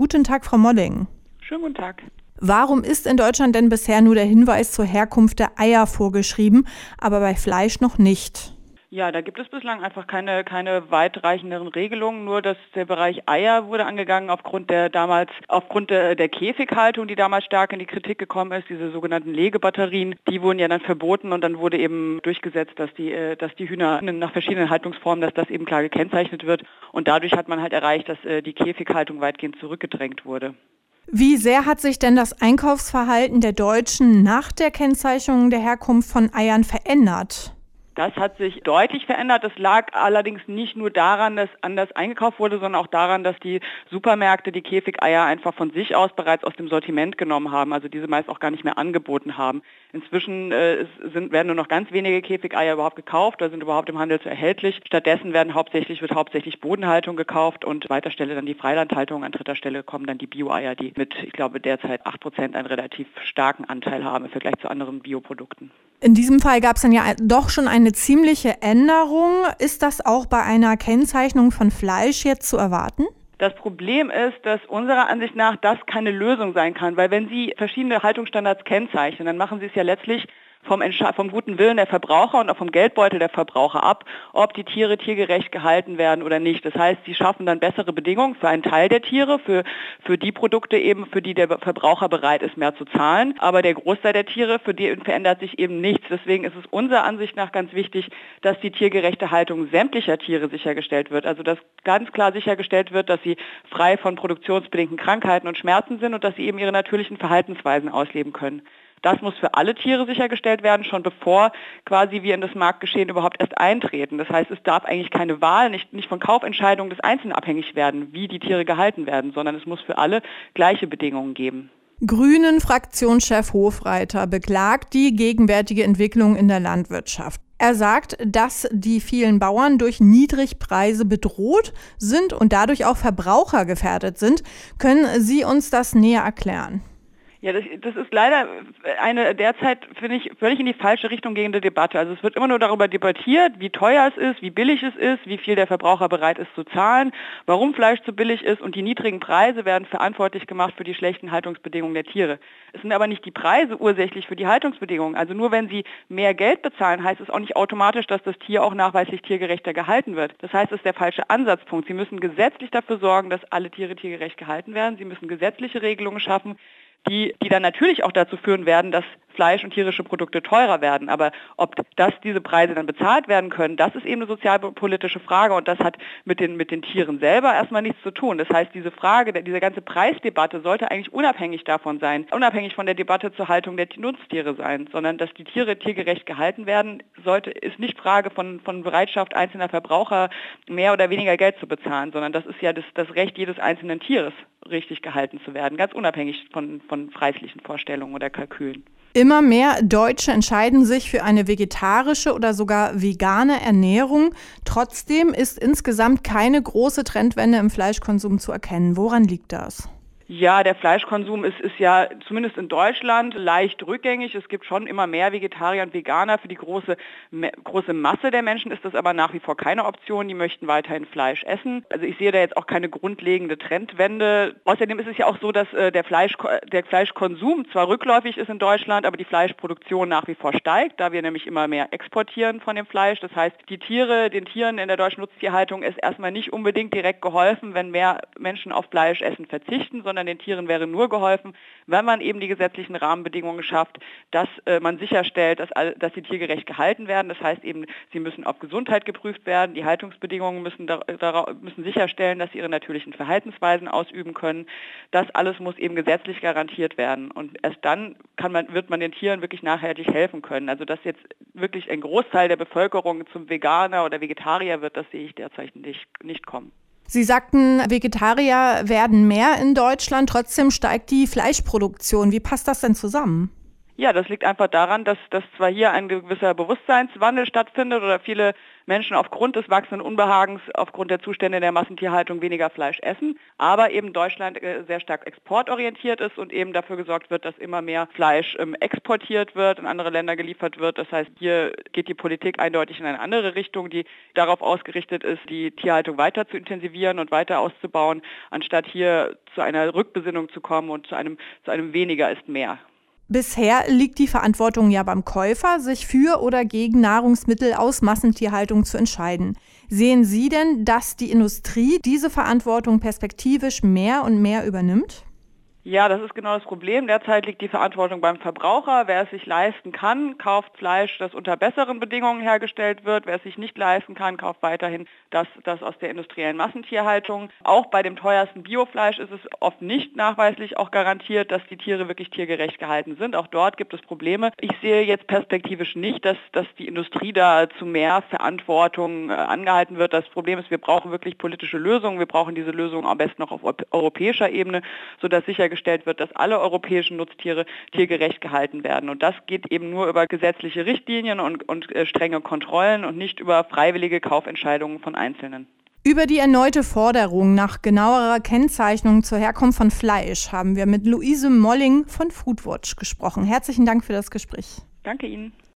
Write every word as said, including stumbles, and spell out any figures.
Guten Tag, Frau Molling. Schönen guten Tag. Warum ist in Deutschland denn bisher nur der Hinweis zur Herkunft der Eier vorgeschrieben, aber bei Fleisch noch nicht? Ja, da gibt es bislang einfach keine, keine weitreichenderen Regelungen, nur dass der Bereich Eier wurde angegangen aufgrund der damals, aufgrund der, der Käfighaltung, die damals stark in die Kritik gekommen ist, diese sogenannten Legebatterien, die wurden ja dann verboten und dann wurde eben durchgesetzt, dass die, dass die Hühner nach verschiedenen Haltungsformen, dass das eben klar gekennzeichnet wird und dadurch hat man halt erreicht, dass die Käfighaltung weitgehend zurückgedrängt wurde. Wie sehr hat sich denn das Einkaufsverhalten der Deutschen nach der Kennzeichnung der Herkunft von Eiern verändert? Das hat sich deutlich verändert. Das lag allerdings nicht nur daran, dass anders eingekauft wurde, sondern auch daran, dass die Supermärkte die Käfigeier einfach von sich aus bereits aus dem Sortiment genommen haben, also diese meist auch gar nicht mehr angeboten haben. Inzwischen äh, sind, werden nur noch ganz wenige Käfigeier überhaupt gekauft oder sind überhaupt im Handel so erhältlich. Stattdessen werden hauptsächlich, wird hauptsächlich Bodenhaltung gekauft und weiter Stelle dann die Freilandhaltung. An dritter Stelle kommen dann die Bio-Eier, die mit, ich glaube, derzeit acht Prozent einen relativ starken Anteil haben im Vergleich zu anderen Bioprodukten. In diesem Fall gab es dann ja doch schon eine ziemliche Änderung. Ist das auch bei einer Kennzeichnung von Fleisch jetzt zu erwarten? Das Problem ist, dass unserer Ansicht nach das keine Lösung sein kann, weil wenn Sie verschiedene Haltungsstandards kennzeichnen, dann machen Sie es ja letztlich vom, vom guten Willen der Verbraucher und auch vom Geldbeutel der Verbraucher ab, ob die Tiere tiergerecht gehalten werden oder nicht. Das heißt, sie schaffen dann bessere Bedingungen für einen Teil der Tiere, für, für die Produkte eben, für die der Verbraucher bereit ist, mehr zu zahlen. Aber der Großteil der Tiere, für die verändert sich eben nichts. Deswegen ist es unserer Ansicht nach ganz wichtig, dass die tiergerechte Haltung sämtlicher Tiere sichergestellt wird. Also dass ganz klar sichergestellt wird, dass sie frei von produktionsbedingten Krankheiten und Schmerzen sind und dass sie eben ihre natürlichen Verhaltensweisen ausleben können. Das muss für alle Tiere sichergestellt werden, schon bevor quasi wir in das Marktgeschehen überhaupt erst eintreten. Das heißt, es darf eigentlich keine Wahl, nicht, nicht von Kaufentscheidungen des Einzelnen abhängig werden, wie die Tiere gehalten werden, sondern es muss für alle gleiche Bedingungen geben. Grünen-Fraktionschef Hofreiter beklagt die gegenwärtige Entwicklung in der Landwirtschaft. Er sagt, dass die vielen Bauern durch Niedrigpreise bedroht sind und dadurch auch Verbraucher gefährdet sind. Können Sie uns das näher erklären? Ja, das, das ist leider eine derzeit, finde ich, völlig in die falsche Richtung gehende Debatte. Also es wird immer nur darüber debattiert, wie teuer es ist, wie billig es ist, wie viel der Verbraucher bereit ist zu zahlen, warum Fleisch zu billig ist und die niedrigen Preise werden verantwortlich gemacht für die schlechten Haltungsbedingungen der Tiere. Es sind aber nicht die Preise ursächlich für die Haltungsbedingungen. Also nur wenn sie mehr Geld bezahlen, heißt es auch nicht automatisch, dass das Tier auch nachweislich tiergerechter gehalten wird. Das heißt, es ist der falsche Ansatzpunkt. Sie müssen gesetzlich dafür sorgen, dass alle Tiere tiergerecht gehalten werden. Sie müssen gesetzliche Regelungen schaffen, Die, die dann natürlich auch dazu führen werden, dass Fleisch und tierische Produkte teurer werden. Aber ob das, diese Preise dann bezahlt werden können, das ist eben eine sozialpolitische Frage und das hat mit den, mit den Tieren selber erstmal nichts zu tun. Das heißt, diese Frage, diese ganze Preisdebatte sollte eigentlich unabhängig davon sein, unabhängig von der Debatte zur Haltung der Nutztiere sein, sondern dass die Tiere tiergerecht gehalten werden, sollte, ist nicht Frage von, von Bereitschaft einzelner Verbraucher, mehr oder weniger Geld zu bezahlen, sondern das ist ja das, das Recht jedes einzelnen Tieres, richtig gehalten zu werden, ganz unabhängig von, von preislichen Vorstellungen oder Kalkülen. Immer mehr Deutsche entscheiden sich für eine vegetarische oder sogar vegane Ernährung. Trotzdem ist insgesamt keine große Trendwende im Fleischkonsum zu erkennen. Woran liegt das? Ja, der Fleischkonsum ist, ist ja zumindest in Deutschland leicht rückgängig. Es gibt schon immer mehr Vegetarier und Veganer. Für die große, me, große Masse der Menschen ist das aber nach wie vor keine Option. Die möchten weiterhin Fleisch essen. Also ich sehe da jetzt auch keine grundlegende Trendwende. Außerdem ist es ja auch so, dass äh, der, Fleisch, der Fleischkonsum zwar rückläufig ist in Deutschland, aber die Fleischproduktion nach wie vor steigt, da wir nämlich immer mehr exportieren von dem Fleisch. Das heißt, die Tiere, den Tieren in der deutschen Nutztierhaltung ist erstmal nicht unbedingt direkt geholfen, wenn mehr Menschen auf Fleischessen verzichten, sondern den Tieren wäre nur geholfen, wenn man eben die gesetzlichen Rahmenbedingungen schafft, dass äh, man sicherstellt, dass, all, dass sie tiergerecht gehalten werden. Das heißt eben, sie müssen auf Gesundheit geprüft werden, die Haltungsbedingungen müssen, da, da, müssen sicherstellen, dass sie ihre natürlichen Verhaltensweisen ausüben können. Das alles muss eben gesetzlich garantiert werden. Und erst dann kann man, wird man den Tieren wirklich nachhaltig helfen können. Also dass jetzt wirklich ein Großteil der Bevölkerung zum Veganer oder Vegetarier wird, das sehe ich derzeit nicht, nicht kommen. Sie sagten, Vegetarier werden mehr in Deutschland, trotzdem steigt die Fleischproduktion. Wie passt das denn zusammen? Ja, das liegt einfach daran, dass, dass zwar hier ein gewisser Bewusstseinswandel stattfindet oder viele Menschen aufgrund des wachsenden Unbehagens, aufgrund der Zustände der Massentierhaltung weniger Fleisch essen, aber eben Deutschland sehr stark exportorientiert ist und eben dafür gesorgt wird, dass immer mehr Fleisch ähm, exportiert wird, in andere Länder geliefert wird. Das heißt, hier geht die Politik eindeutig in eine andere Richtung, die darauf ausgerichtet ist, die Tierhaltung weiter zu intensivieren und weiter auszubauen, anstatt hier zu einer Rückbesinnung zu kommen und zu einem, zu einem weniger ist mehr. Bisher liegt die Verantwortung ja beim Käufer, sich für oder gegen Nahrungsmittel aus Massentierhaltung zu entscheiden. Sehen Sie denn, dass die Industrie diese Verantwortung perspektivisch mehr und mehr übernimmt? Ja, das ist genau das Problem. Derzeit liegt die Verantwortung beim Verbraucher. Wer es sich leisten kann, kauft Fleisch, das unter besseren Bedingungen hergestellt wird. Wer es sich nicht leisten kann, kauft weiterhin das, das aus der industriellen Massentierhaltung. Auch bei dem teuersten Biofleisch ist es oft nicht nachweislich auch garantiert, dass die Tiere wirklich tiergerecht gehalten sind. Auch dort gibt es Probleme. Ich sehe jetzt perspektivisch nicht, dass, dass die Industrie da zu mehr Verantwortung äh, angehalten wird. Das Problem ist, wir brauchen wirklich politische Lösungen. Wir brauchen diese Lösungen am besten noch auf europäischer Ebene, sodass sichergestellt wird, dass alle europäischen Nutztiere tiergerecht gehalten werden. Und das geht eben nur über gesetzliche Richtlinien und, und äh, strenge Kontrollen und nicht über freiwillige Kaufentscheidungen von Einzelnen. Über die erneute Forderung nach genauerer Kennzeichnung zur Herkunft von Fleisch haben wir mit Luise Molling von Foodwatch gesprochen. Herzlichen Dank für das Gespräch. Danke Ihnen.